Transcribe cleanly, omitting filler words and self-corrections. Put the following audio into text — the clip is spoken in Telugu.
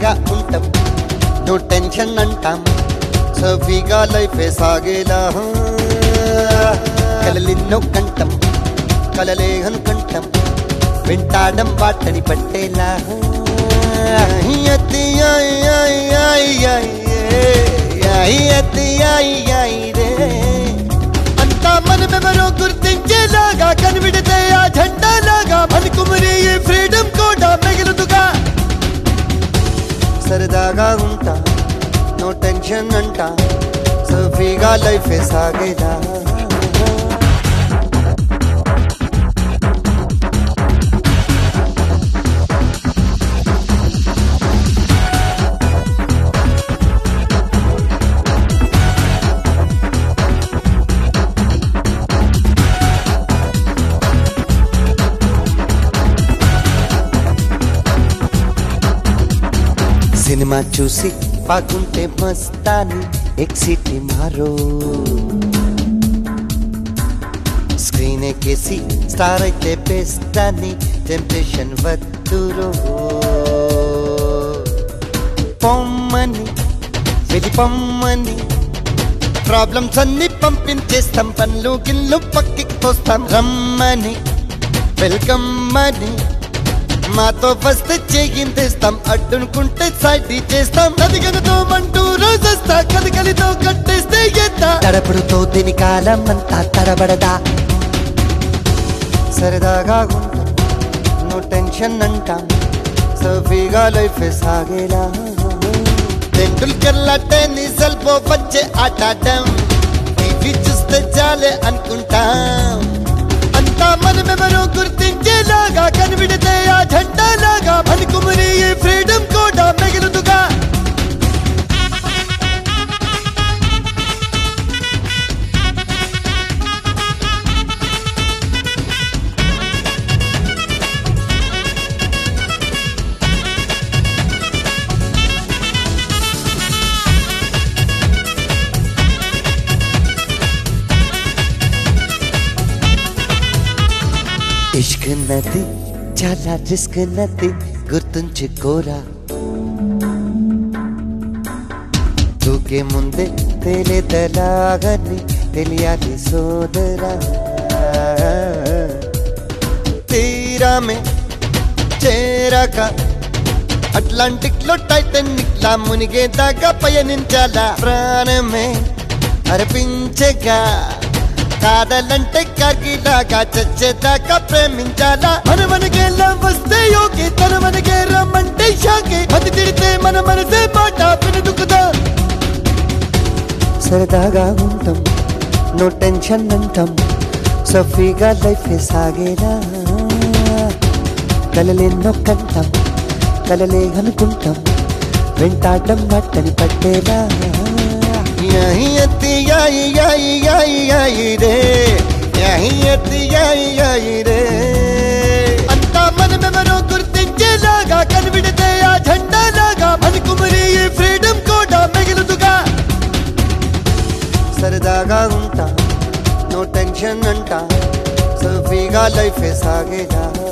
సరదాగా ఉంటాం నో టెన్షన్ అంటాం సఫీగా లైఫే సాగేలా కలలిన్నో కంటం కలలే అనుకంటం వెంటాడం బాటని పట్టేలా అంతా మనమెవరో గుర్తించేలాగా కనివిడితే ఆ జెండాలాగా మనకు మరి ఈ ఫ్రీడమ్ కూడా మిగులుతుగా సరదాగా ఉంటా నో టెన్షన్ అంటా సఫీగా లైఫ్ సాగేలా సినిమా చూసి బాగుంటే మస్తాని ఎక్సిటీ మారో స్క్రీన్ ఎక్కేసి స్టార్ అయితే బెస్ట్ అని టెంప్టేషన్ వద్దురో పొమ్మని వెళ్ళిపోమ్మని ప్రాబ్లమ్స్ అన్ని పంపించేస్తాం పనులు గిల్లు పక్కికి తోస్తాం రమ్మని వెల్కమ్ అని మాతో వస్తే చేయిందేస్తాం అడ్డునుకుంటే సైడ్ చేస్తాం నదిగనతో మంటూ రోజేస్తా కదికలితో కట్టేస్తే ఎత్తా తడపడుతో దీని కాలం అంతా తడబడదా సరదాగా ఉంటాం నో టెన్షన్ అంటాం సఫీగా లైఫ్ సాగేలా తెండుల్కర్ టెన్నిస్ ఎల్బో వచ్చే ఆటాటం టీవీ చూస్తే చాలే అనుకుంటాం అంతా మనమెవరో గుర్తించేలాగా కనివిడితే ఆ జెండాలాగా మనకు మరి ఈ ఫ్రీడమ్ కూడా మిగులుతుగా ఇష్క్ నది చాలా రిస్క్ నది గుర్తుంచుకోరా దూకే ముందే తేలేదలాగని తెలియాలి సోదరా తీరామే చేరాక అట్లాంటిక్ లో టైటానిక్ లా మునిగేదాకా పయనించాలా ప్రాణమే అర్పించగా కాదలంటే కాకిలాగా చచ్చేదాకా ప్రేమించాలా మనకే వస్తే యోగి తన మనకే రమ్మంటే షాకి అది తిడితే మన మనసే మాట వినదుకుదా సరదాగా ఉంటాం నో టెన్షన్ అంటాం సఫీగా లైఫ్ సాగేలా కలలెన్నో కంటాం కలలే అనుకుంటాం వెంటాటం బాటని పట్టేలా అంతా మనమెవరో గుర్తించేలాగా కనివిడితే ఆ జెండాలాగా మనకు మరి ఈ ఫ్రీడమ్ కూడా మిగులుతుగా సరదాగా ఉంటా నో టెన్షన్ అంటా సఫీగా లైఫ్ సాగేలా